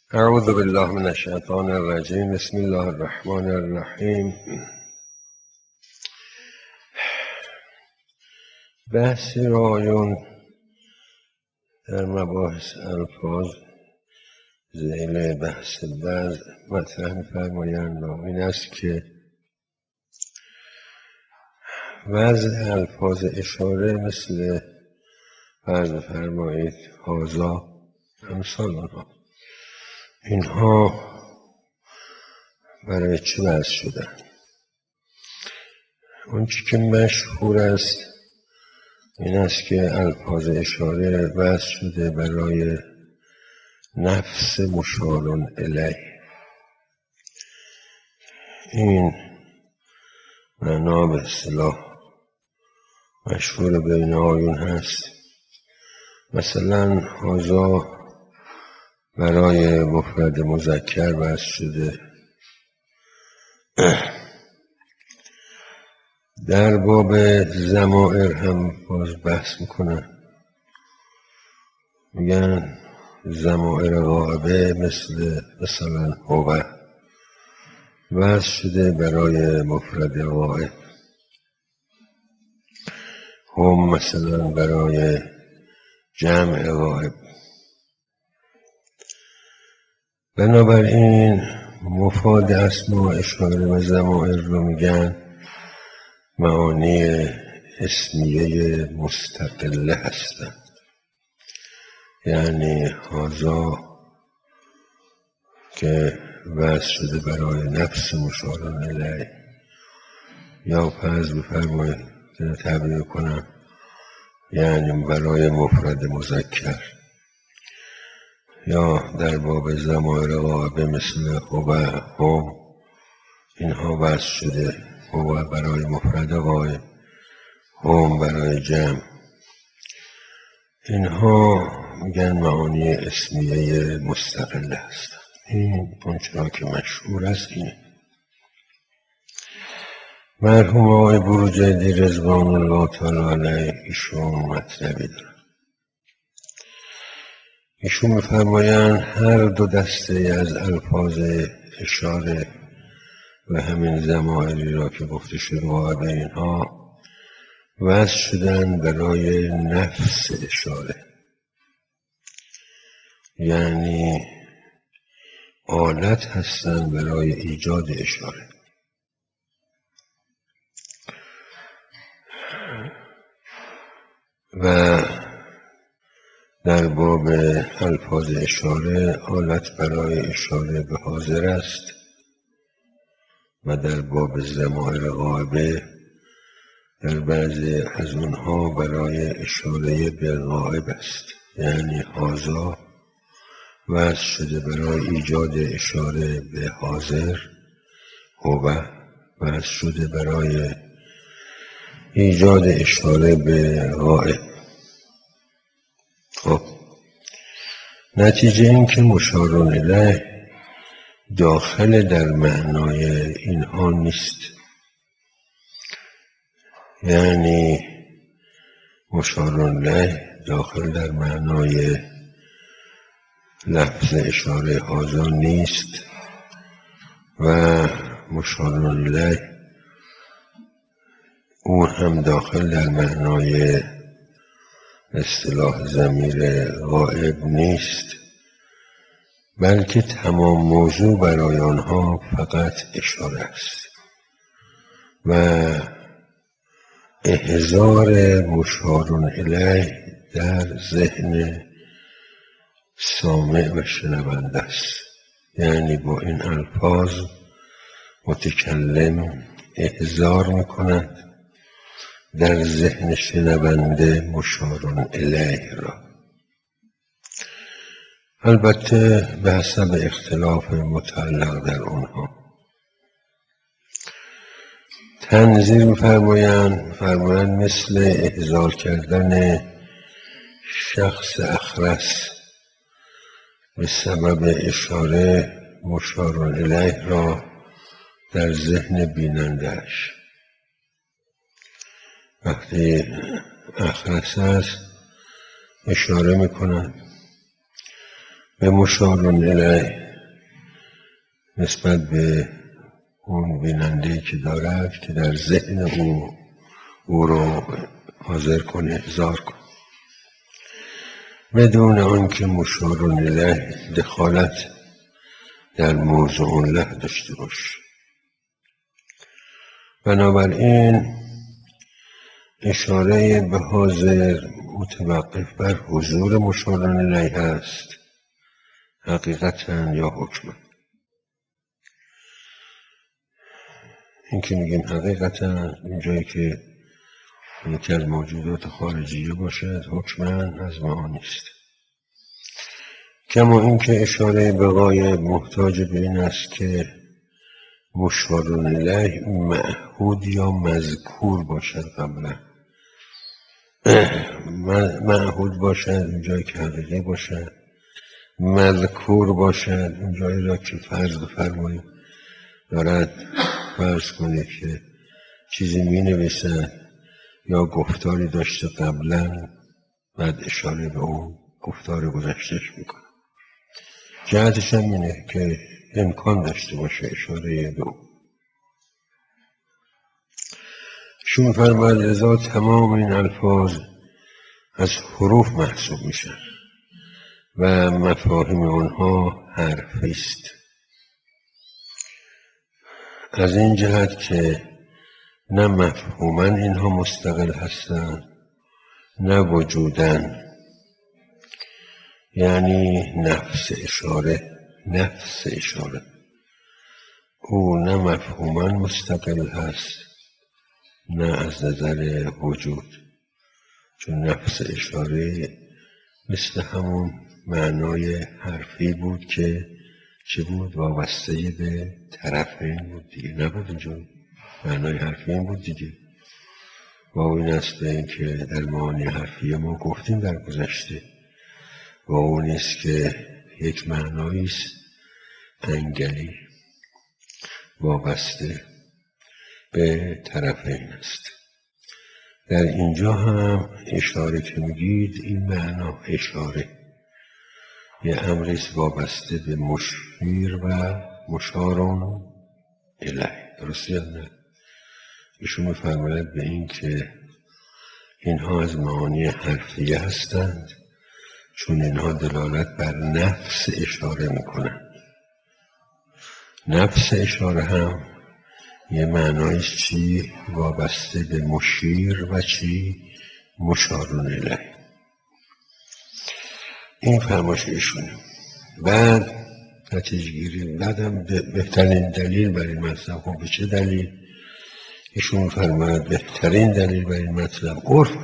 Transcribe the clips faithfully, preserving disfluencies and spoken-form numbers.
اعوذ بالله من الشیطان الرجیم. بسم الله الرحمن الرحیم. بحثی رایون در مباحث الفاظ ذیل بحث وضع مطرح می‌فرمایند و این است که وضع الفاظ اشاره مثل فرض فرمایید هذا امثال آنها، اینها برای چه وضع شدن؟ اون چی که مشهور است این است که الفاظ اشاره وضع شده برای نفس مشار الیه. این معنا به اصطلاح مشهور بین آیون هست. مثلا هذا برای مفرد مذکر وضع شده. در باب ضمائر هم باز بحث میکنن، میگن ضمائر غائبه مثل مثلا هو وضع شده برای مفرد غائب، هم مثلا برای جمع غائب. بنابراین مفاد اسماء اشاره و ضمائر رو میگن معانی اسمیه مستقله هستند. یعنی هذا که وضع شده برای نفس مشار الیه، یا فرض بفرمایید که تعبیر کنم یعنی برای مفرد مذکر، یا در باب ضمائر غائبه مثل هو هم، اینها وضع شده هو برای مفرد غائب، هم برای جمع. اینها میگن معانی اسمیه مستقله هستند. این اونچرا که مشهور است اینه. مرحوم آقای بروجردی رضوان الله تعالی علیه ایشون مطلبی دارن. ایشون میفرمایند هر دو دسته از الفاظ اشاره و همین ضمائری را که گفته شد غائب اینها وضع شدن برای نفس اشاره، یعنی آلت هستن برای ایجاد اشاره. و در باب الفاظ اشاره آلت برای اشاره به حاضر است و در باب ضمائر غائبه در بعضی از اونها برای اشاره به غائب است. یعنی هذا وضع شده برای ایجاد اشاره به حاضر، هو وضع شده برای ایجاد اشاره به غائب. خب نتیجه این که مشار الیه داخل در معنای اینها نیست. یعنی مشار الیه داخل در معنای لفظ اشاره هذا نیست و مشار الیه او هم داخل در معنای اصطلاح ضمیر غائب نیست، بلکه تمام موضوع برای آنها فقط اشاره است و احضار مشار الیه در ذهن سامع و شنونده است. یعنی با این الفاظ متکلم احضار میکند در ذهن شنونده مشار الیه را، البته به حسب اختلاف متعلق در آنها. تنظیر می‌فرمایند فرمایند مثل احضار کردن شخص اخرس به سبب اشاره مشار الیه را در ذهن بیننده‌اش. وقتی اخرس است اشاره میکنند به مشار الیه نسبت به اون بیننده‌ای که دارد که در ذهن او او رو حاضر کنه، احضار کنه، بدون آنکه مشار الیه دخالت در موضوع له داشته باشه. بنابراین اشاره به حاضر متوقف بر حضور مشار الیه است حقیقتا یا حکما. این که میگیم حقیقتا اینجایی که یکی از موجودات خارجیه باشد حکما از معانی است. کما اینکه اشاره به غایب محتاج به این است که مشار الیه معهود یا مذکور باشد، قبلا معهود باشد اونجایی که حقیقی باشد، مذکور باشد اونجایی را که فرض بفرمایید دارد فرض کنید که چیزی می نویسد یا گفتاری داشته قبلا، بعد اشاره به اون گفتار گذشتهش میکنه. جهتش هم اینه که امکان داشته باشه اشاره به اون. شون فرماید لذا تمام این الفاظ از حروف محسوب میشن و مفاهیم اونها حرفی است، از این جهت که نه مفهوما اینها مستقل هستند نه وجودن، یعنی نفس اشاره نفس اشاره او نه مفهوما مستقل هست نه از نظر وجود، چون نفس اشاره مثل همون معنای حرفی بود که چه بود؟ وابسته به طرفین بود دیگه، نبود اینجا معنای حرفی این بود دیگه. و این است به این که در معانی حرفی ما گفتیم در گذشته، و اون است که یک معنایی است انگلی وابسته به طرفین است. در اینجا هم اشاره که میگید این معنا اشاره یه امریست وابسته به مشیر و مشارون الیه، درسته یا نه؟ ایشون میفرماید به این که اینها از معانی حرفیه هستند چون اینها دلالت بر نفس اشاره میکنند. نفس اشاره هم یه معنایش چی؟ وابسته به مشیر و چی؟ مشارون الیه. این فرمایش ایشونه. بعد نتیجه گیری بعدم بهترین دلیل برای این مطلب. خب به چه دلیل؟ ایشون فرماید بهترین دلیل برای این مطلب عرف،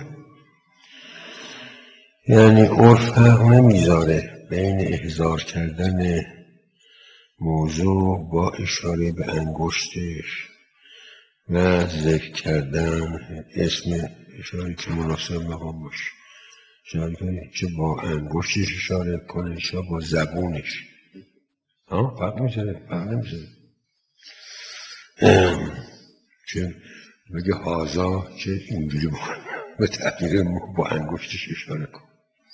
یعنی عرف حق نمیذاره بین احضار کردن موضوع با اشاره به انگشتش و ذکر کردن اسم اشاره که مناسب مقام باشه، اشاره کنه چه با انگشتش اشاره کنه چه با زبونش. ها فرق میذاره؟ فرق نمیذاره. چه بگه هازا چه اینجوری بکنه به تغییر با انگشتش اشاره کن،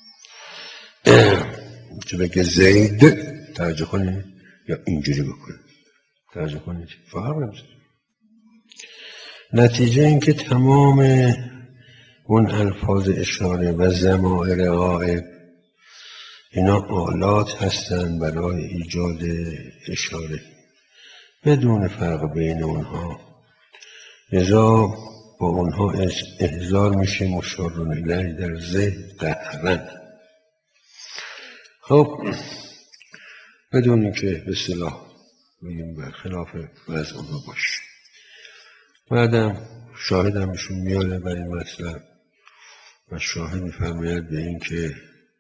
چه بگه زید توجه کنه یا اینجوری بکنه توجه کنه، فرق نمیذاره. نتیجه این که تمام اون الفاظ اشاره و ضمائر غائب اینا آلات هستند برای ایجاد اشاره بدون فرق بین اونها، لذا با اونها احضار میشه مشار الیه در ذهن قهرن. خب بدون اینکه به اصطلاح بگیم برخلاف وضع اونها باشه. بعدم شاهدم ایشون میاره بر این مطلب و شاهد میفرماید به این که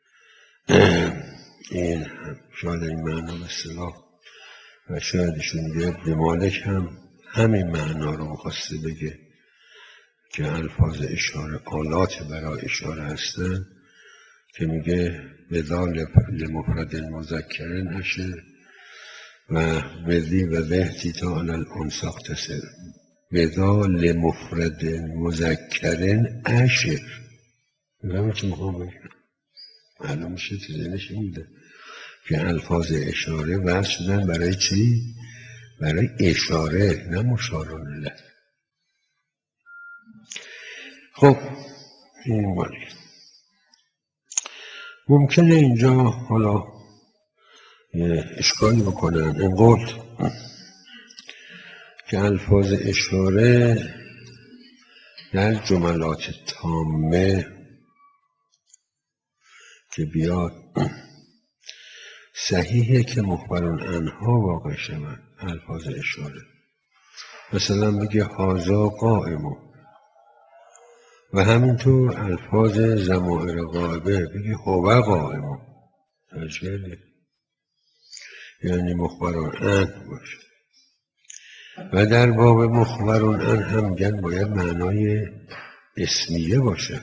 این شاید این معنا به اصطلاح و شاید ایشون میگه به مالک هم همین معنا رو میخواسته بگه که الفاظ اشاره آلات برای اشاره هستن که میگه بذا لمفرد مذکرن اشر و بذی و ذهتی تا علی الانثی اقتصر. بذا لمفرد مذکرن اشر بگم چی میخوام بگم معلوم میشه تو ذهنش میده که الفاظ اشاره وضع شدن برای چی؟ برای اشاره، نه مشار الیه. خب این مالی ممکنه اینجا حالا اشکالی بکنن اینقدر که الفاظ اشاره در جملات تامه که بیاد صحیحه که مخبرون عنها واقع شود الفاظ اشاره. مثلا بگه هازا قائمو، و همینطور الفاظ ضمائر غائبه بگه هو قائمو، تشکیله یعنی مخبرون عنه باشه. و در باب مخبرون عنه هم میگن باید معنای اسمیه باشه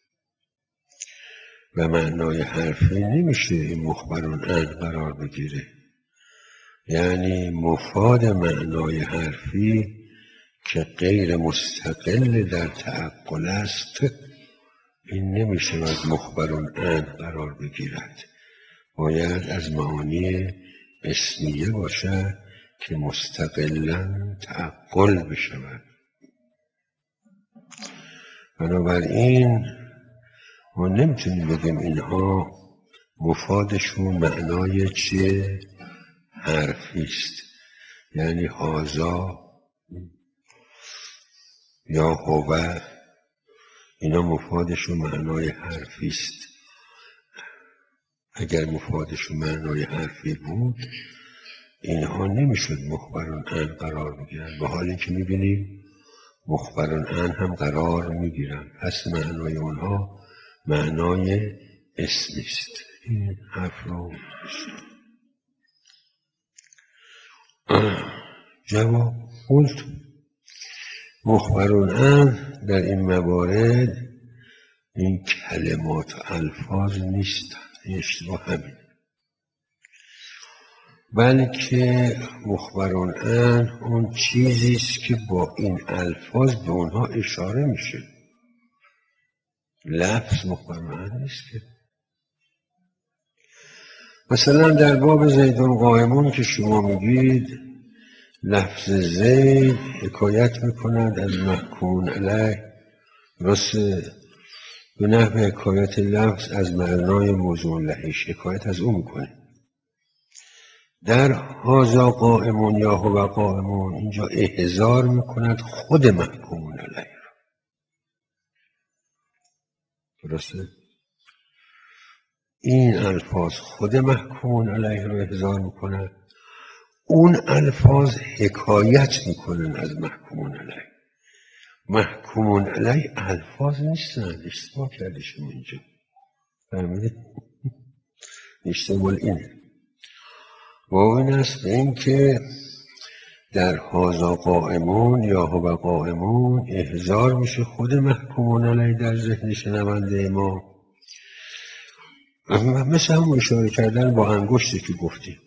و معنای حرفی نمیشه این مخبرون عنه قرار بگیره. یعنی مفاد معنای حرفی که غیر مستقل در تعقل است، این نمیشه از مخبرون عنه قرار بگیرد، باید از معانی اسمیه باشه که مستقلا تعقل بشود. بنابراین ما نمیتونیم بگیم اینها مفادشون معنای چیه؟ حرفیست. یعنی هازا یا هو اینا مفادشون معنای حرفیست. اگر مفادشون معنای حرفی بود اینها نمیشد مخبرون عنه قرار بگیرن، به حالی که میبینیم مخبرون عنه هم قرار میگیرن. پس معنای اونها معنای اسمیست. این حرف رو جواب قلت مخبرون عنه در این موارد این کلمات و الفاظ نیستن، اشتباه همین، بلکه مخبرون عنه اون چیزیست که با این الفاظ به اونها اشاره میشه. لفظ مخبرون عنه نیست که. مثلا در باب زیدون قائمون که شما میگید لفظ زید حکایت میکند از محکوم علیه، درسته؟ به نحو حکایت لفظ از معنای موضوع لهش حکایت از اون میکنه. در هازا قائمون یا هو قائمون اینجا احضار میکند خود محکومون علیه، درسته؟ این الفاظ خود محکومون علیه رو احضار میکند، اون الفاظ حکایت میکنن از محکومون علیه. محکومون علیه الفاظ نیستن. اشتباه کردی شما اینجا، فهمیدید؟ اشتباه اینه و این است به این که در هازا قائمون یا هو قائمون احضار میشه خود محکومون علیه در ذهن شنونده ما، مثل هم اشاره کردن با انگشتی که گفتیم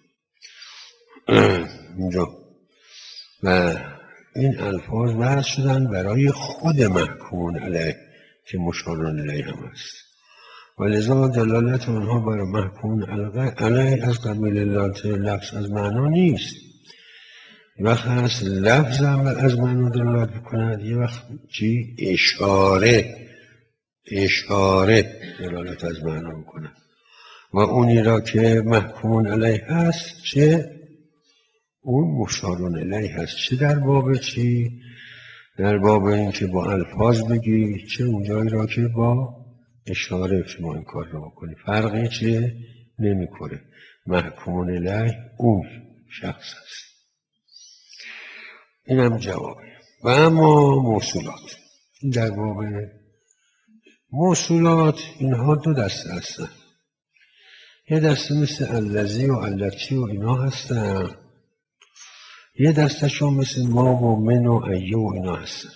اینجا. و این الفاظ وضع شدن برای خود محکومون علیه که مشار الیه هم است، و لذا دلالت آنها برای محکومون علیه از قبیل لفظ از معنا نیست. یه وقت هست لفظ هم از معنا دلالت بکند، یه وقت چی؟ اشاره اشاره دلالت از معنا بکند. و اونی را که محکومون علیه هست چه؟ اون مشارون الیه هست. چه در باب چی؟ در باب این که با الفاظ بگی، چه اونجایی را که با اشاره شما این کار را بکنی. فرقی چه؟ نمی کنه. محکومون الیه اون شخص هست. این هم جوابه. و اما موصولات، این در باب موصولات اینها دو دسته هستن. یه دسته مثل الذی و التی و اینا هستن، یه دستشون مثل ما و من و ایه و اینا هستن.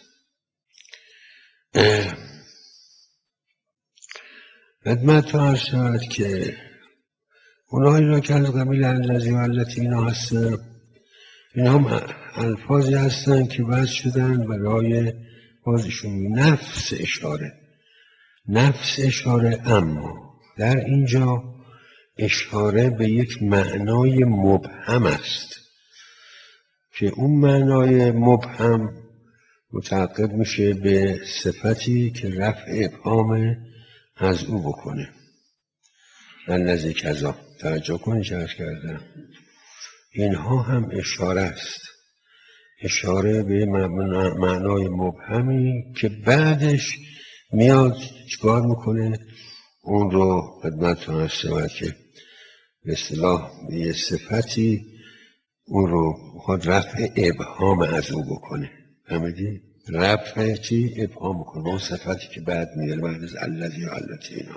خدمت رو عرض شود که اونهایی را که از قبیل الذی و التی اینا هستن، این هم الفاظی هستن که وضع شدن برای بازشون نفس اشاره. نفس اشاره، اما در اینجا اشاره به یک معنای مبهم است که اون معنای مبهم متعقب میشه به صفتی که رفع ابهام از او بکنه. الذی کذا، توجه کنید چه عرض کردم، اینها هم اشاره است، اشاره به معنای مبهمی که بعدش میاد چیکار میکنه، اون رو خدمتتون عرض شود که به اصطلاح یه صفتی اون رو میخواد رفع ابهام از او بکنه. فهمیدی؟ رفع چی؟ ابهام بکنه اون صفتی که بعد میاد بعد از الذی و التی اینا.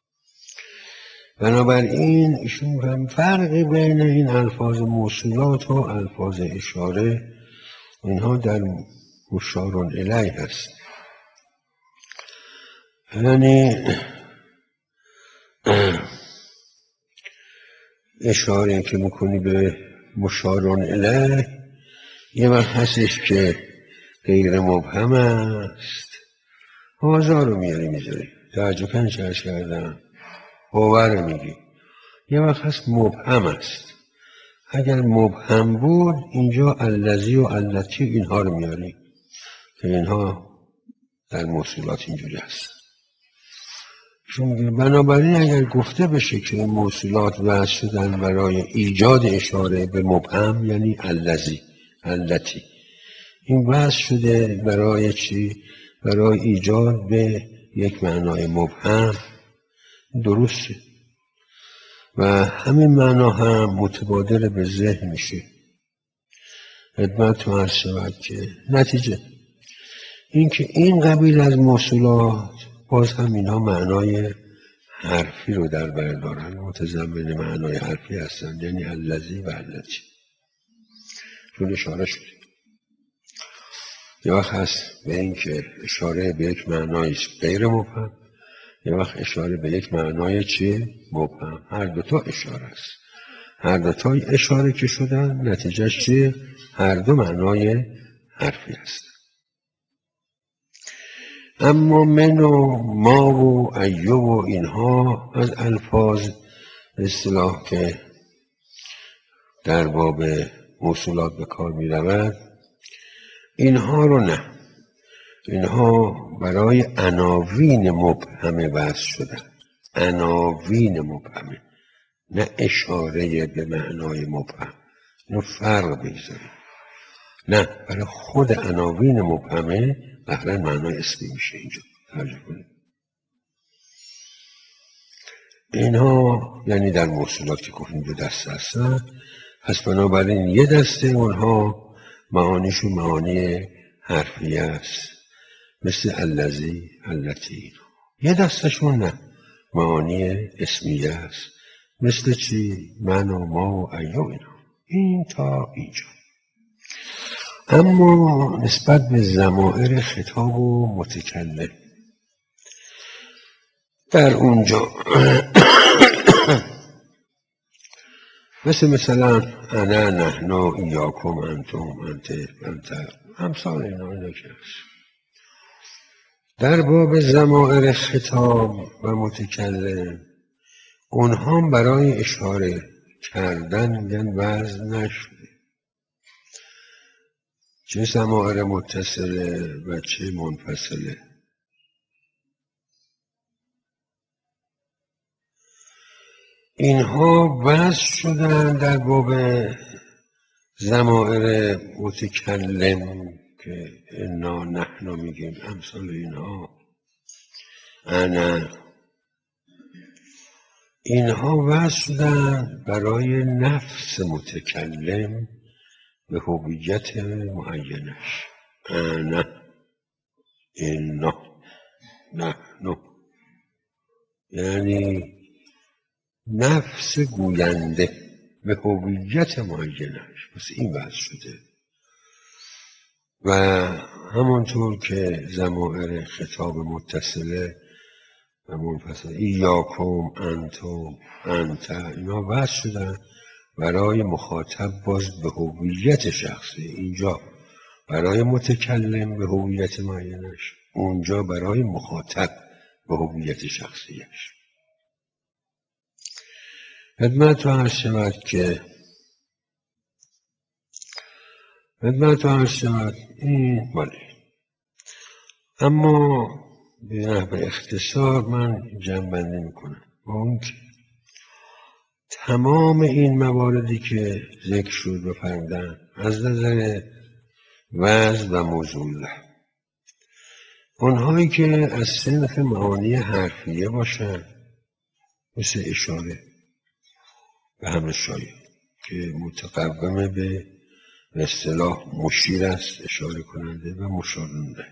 بنابراین ایشون هم فرقی بین این الفاظ موصولات و الفاظ اشاره اینها در مشار الیه هست. یعنی اشاره که میکنی به مشار الیه یه وقت هستش که غیر مبهم است، هازا رو میاری میذاری، توجه کن چه عرض کردم، باور میگی. یه وقت هست مبهم است، اگر مبهم بود اینجا الذی و التی اینها رو میاری که اینها در موصولات اینجوری هست. چون میگه بنابراین اگر گفته بشه که این موصولات وضع شدن برای ایجاد اشاره به مبهم، یعنی الذی التی، این وضع شده برای چی؟ برای ایجاد به یک معنای مبهم، درسته و همین معنا هم متبادر به ذهن میشه. خدمتتون عرض شود که نتیجه اینکه این قبیل از موصولات باز هم اینها معنای حرفی رو در بر دارن، متضمن معنای حرفی هستن، یعنی الذی و التی، چون اشاره شده. یه وقت هست به این که اشاره به یک معنای غیر مبهم، یه وقت اشاره به یک معنای چی؟ مبهم. هر دوتا اشاره است، هر دوتا اشاره که شدن نتیجهش چیه؟ هر دو معنای حرفی است. اما من و ما و ایو و اینها از الفاظ اصطلاح که در باب موصولات به کار می رود، اینها رو نه، اینها برای عناوین مبهمه وضع شدن، عناوین مبهمه، نه اشاره به معنای مبهم. اینو فرق بگذاریم، نه برای خود عناوین مبهمه بهره معنای اسمی میشه اینجا. توجه کنید اینها یعنی در موصولات که گفتیم دو دسته هستن، پس بنابراین یه دسته اونها معانیشون معانی حرفی است مثل الذی التی، یه دستشون نه، معانی اسمیه است مثل چی؟ من و ما و ایو اینا. این تا اینجا. اما نسبت به ضمائر خطاب و متکلم در اونجا مثل مثلا انا نحن ایاکم انتم انت انت امثال اینا اینا که هست. در باب ضمائر خطاب و متکلم اونها برای اشاره کردن میگن وضع نشده، چه ضمائر متصله و چه منفصله. اینها وضع شدن در باب ضمائر متکلم که انا نحن میگیم امثال اینها، انا، اینها وضع شدن برای نفس متکلم به هویت معینش. انا، انا، نحن، یعنی نفس گوینده به هویت معینش، پس این وضع شده. و همانطور که ضمائر خطاب متصله و منفصله ایاکم انتم انت اینا وضع شدن برای مخاطب باز به هویت شخصی، اینجا برای متکلم به هویت معینش، اونجا برای مخاطب به هویت شخصیش. خدمت رو عرض شود که خدمت رو عرض شود این مالی. اما به نحو اختصار من جمع‌بندی میکنم با اون که تمام این مواردی که ذکر شد و فرمودن از نظر وزن و موضوع، اونهایی که از صنف معانی حرفیه باشن مثل اشاره به همه شایع که متقوم به اصطلاح مشیر است، اشاره کننده و مشارنده،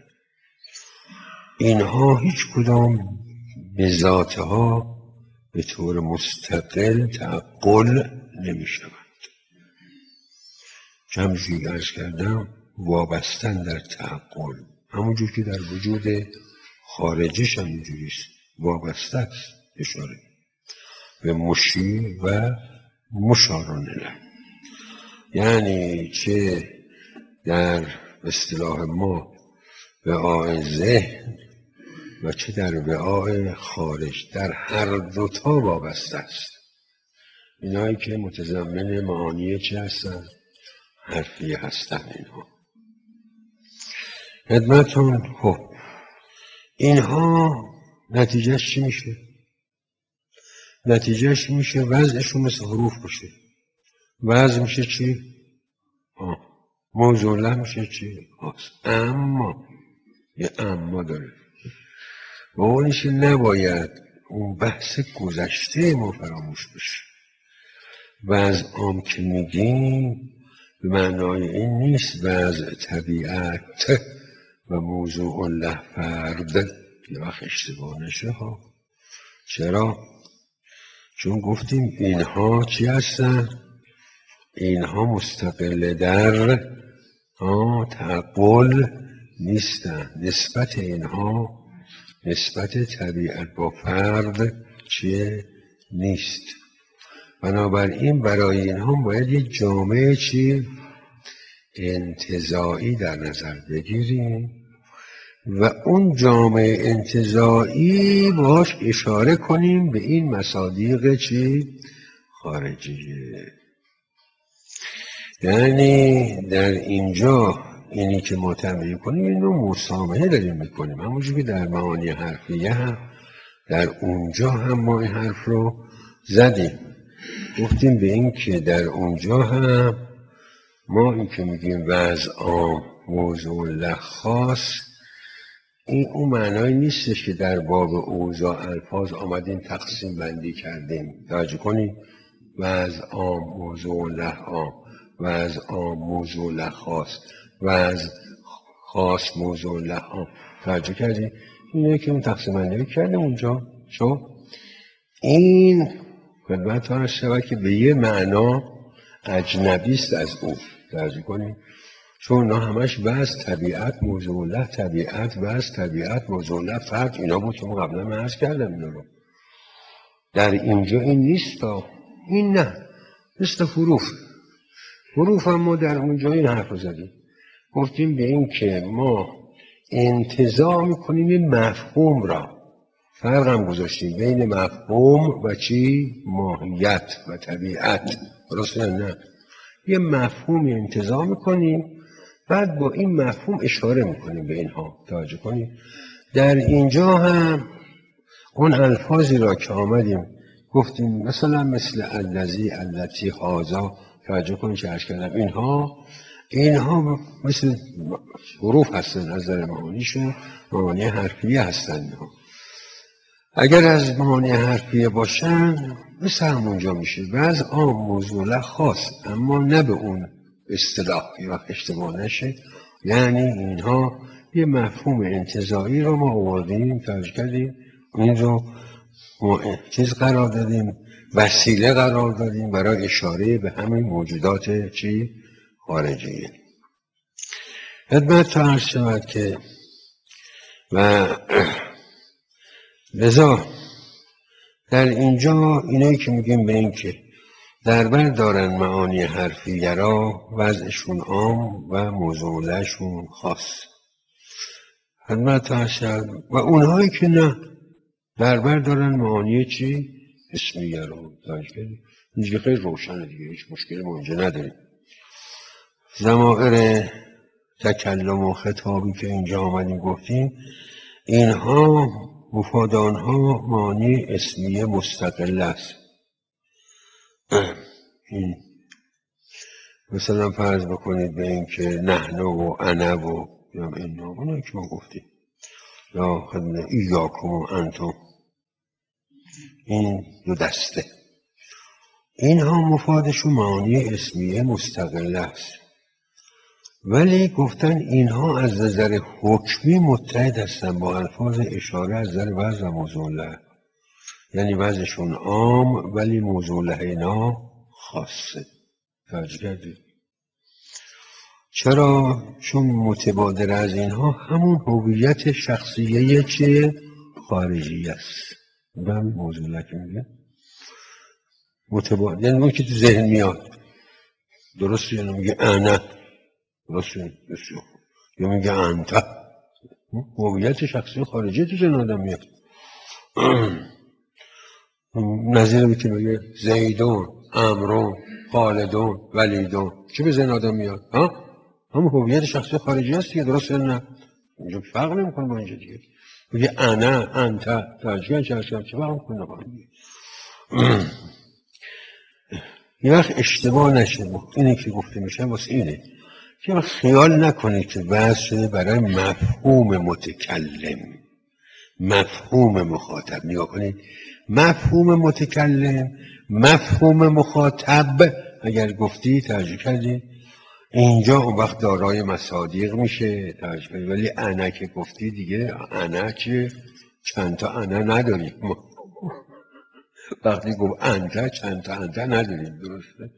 اینها هیچ کدام به ذاتها به طور مستقل تعقل نمی شوند. که همونجوری که عرض کردم وابستن در تعقل، همونجور که در وجود خارجش هم اینجوریست، وابسته است، اشاره به مشیر و مشارنده، یعنی چه در اصطلاح ما وعاء ذهن و چه در وعاء خارج، در هر دوتا وابسته است. اینایی که متضمن معانی چه هستن؟ حرفی هستن. اینها خدمتون خب اینها نتیجهش چی میشه؟ نتیجهش میشه وضعشون مثل حروف باشه. وضع میشه چی؟ آه. موضوع میشه چی؟ آس. اما یه اما داره و اونش نباید اون بحث گذشته ما فراموش بشه. وضع عام که میگیم به معنای این نیست وضع طبیعت و موضوع له فرد، یه وقت اشتباه نشه ها. چرا؟ چون گفتیم اینها چی هستن؟ اینها مستقل در تعقل نیستن. نسبت اینها نسبت طبیعت با فرد چیه؟ نیست. بنابراین برای اینها باید یک جامعه چی؟ انتزاعی در نظر بگیریم و اون جامعه انتزاعی باش اشاره کنیم به این مصادیق چی؟ خارجیه. یعنی در اینجا اینی که ما تمرین کنیم اینو مسامحه داریم میکنیم، همونجور که در معانی حرفیه هم در اونجا هم ما این حرف رو زدیم، گفتیم به این که در اونجا هم ما این که میگیم وضع عام موضوع له خاص، این اون معنایی نیستش که در باب اوضاع الفاظ آمدیم تقسیم بندی کردیم. توجه کنیم وضع عام موضوع له عام، وضع عام موضوع له خاص، وضع خاص موضوع له عام. توجه کردیم اینه که اون تقسیم بندی کردیم اونجا. چون این خدمت ها شود که به یه معنا اجنبیست از اون. توجه کنیم چون اونا همش وضع طبیعت موضوع له طبیعت وضع طبیعت موضوع له فرد، اینا بود که ما قبلا من عرض کردم اینا رو. در اینجا این نیست تا این نه، مثل حروف. حروف هم ما در اونجا این حرف رو زدیم، گفتیم به این که ما انتزاع میکنیم مفهوم را، فرق هم گذاشتیم بین مفهوم و چی؟ ماهیت و طبیعت. درسته نه؟ یه مفهومی انتزاع میکنیم بعد با این مفهوم اشاره میکنیم به اینها. توجه کنیم در اینجا هم اون الفاظی را که آمدیم گفتیم مثلا مثل الذی التی هذا، توجه کنیم که عرض کردم اینها اینها مثل حروف هستن، از نظر معانیشون معانی حرفیه هستن. اینها اگر از معانی حرفیه باشن مثل همونجا میشه وضع عام موضوع له خاص، اما نه به اون اصطلاح یه وقت اشتباه نشه. یعنی اینها یه مفهوم انتزاعی رو ما آوردیم، توجه کردیم این رو ما چیز قرار دادیم، وسیله قرار دادیم برای اشاره به همین موجودات چی؟ خارجی. خدمت تا عرض شود که و لذا در اینجا اینایی که میگیم به این که در بر دارن معانی حرفیه را وضعشون عام و موضوعشون خاص. خدمت هستن و اونهایی که نه در بر دارن معانی چی؟ اسمیه رو. دیگه خیلی روشنه دیگه، هیچ مشکلی ما اینجا نداریم. ضمائر تکلم و خطابی که اینجا آمدیم گفتیم، اینها مفاد آنها معنی اسمیه مستقل است. این مثلا فرض بکنید به این که نحن و انا و یا اینا اونایی که ما گفتیم، یا خدمه ایاکم و انتم، این دو دسته، اینها مفادشون معنی اسمیه مستقل است، ولی گفتن اینها از نظر حکمی متحد هستن با الفاظ اشاره از نظر وضع و موضوع له، یعنی وضعشون عام ولی موضوع له اینا خاصه. توجه کردید؟ چرا؟ چون متبادر از اینها همون هویت شخصیه چه خارجی است. من موضوع له که میگه متبادر، یعنی اون که تو ذهن میاد، درست؟ یعنی میگه انا، درست؟ یا میگه انت، هویت شخصی خارجی تو ذهن آدم میاد. نظیر می که بگه زیدون، امرون، خالدون، ولیدون، چه به ذهن آدم میاد؟ ها؟ هم هویت شخصی خارجی هست دیگه، درست یا نه؟ اینجا فرق نمیکنه با اینجا دیگه. میگه انا، انت، ترجیح چه چه چه فرق میکنه با اینجا. یه وقت اشتباه نشه، اینی که گفته میشه واسه اینه که وقت خیال نکنید که بحث شده برای مفهوم متکلم، مفهوم مخاطب. نگاه کنید، مفهوم متکلم، مفهوم مخاطب اگر گفتی ترجیح کردی اینجا اون وقت دارای مصادیق میشه ترجیح کردی، ولی انا که گفتی دیگه انا چه چند تا انا نداریم. وقتی گفت انت چند تا انت نداریم، درسته؟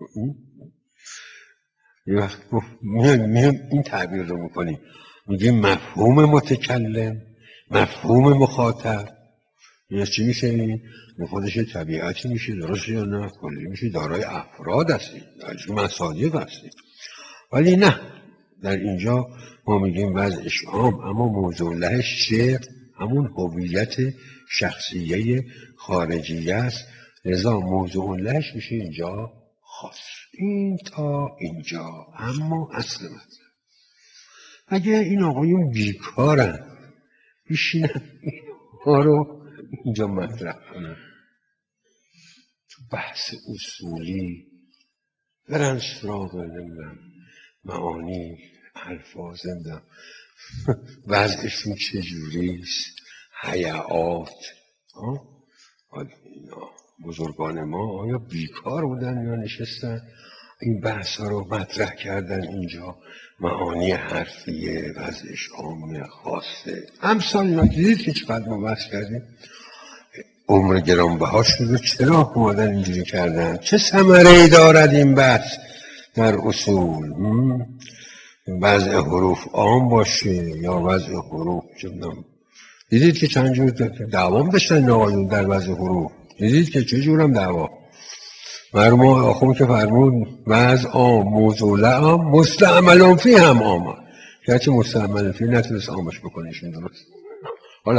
یه وقت گفت میام این تعبیر رو میکنیم، میگیم مفهوم متکلم، مفهوم مخاطب، یه چی میشه؟ این خودش طبیعتی میشه، درست یا نه؟ کلی میشه، دارای افراد هستی، درجه مصادیق هستی. ولی نه، در اینجا ما میگیم وضعش عام اما موضوع لهش چه؟ همون هویت شخصیه خارجیه است، لذا موضوع لهش میشه اینجا خاص. این تا اینجا. اما اصل مطلب، اگه این آقایون بیکارن بشینن اینها رو اینجا مطرح کنن، تو بحث اصولی برن سراغ نمیدونم معانی الفاظ، نمیدونم وضعشون چجوریست، حیعات. اینا بزرگان ما آیا بیکار بودن یا نشستن این بحث ها رو مطرح کردن اینجا؟ معانی حرفیه، وضعش عامه خاصه، امثال اینا. دیدید که چقدر ما بحث کردیم عمر گرانبها شده، چرا اومدن اینجوری کردن؟ چه ثمره‌ای دارد این بحث در اصول؟ وضع حروف عام باشه یا وضع حروف چندم؟ دیدید که چند جور دعوام داشتن آقایون در وضع حروف؟ دیدید که چه جورم دعوا؟ مرموم آخوم که فرمود وضع عام، موضوع لعام، مستعملون فی هم عام، گرچه مستعمل فی نتونست عامش بکنیشون، درست؟ حالا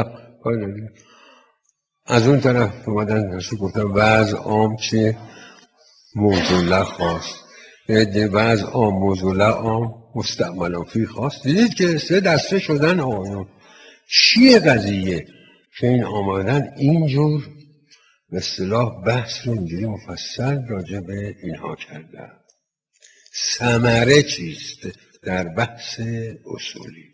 از اون طرف اومدن رسول گفتن وضع عام چه؟ موضوع له خاص. وضع عام، موضوع له عام، مستعمل فی خاص. دیدید که سه دسته شدن آقایون. چیه قضیه که این آمدن اینجور به اصطلاح بحث رو اینجوری مفصل راجع به اینها کردن؟ ثمره چیست در بحث اصولی؟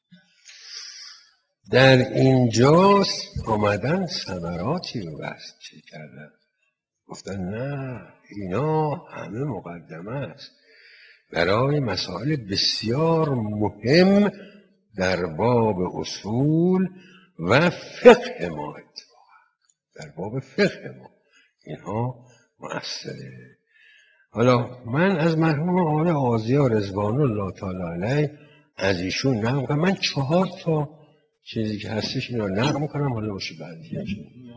در اینجا آمدن ثمراتی رو بحث چه کردن؟ گفتن نه، اینا همه مقدمه است برای مسائل بسیار مهم در باب اصول و فقه ما، در باب فقه ما اینها مؤثره. حالا من از مرحوم آقای آذی‌ها رضوان الله تعالی علیه از ایشون نقل می‌کنم. من چهار تا چیزی که هستش اینا نقل می‌کنم، حالا باشه بعدی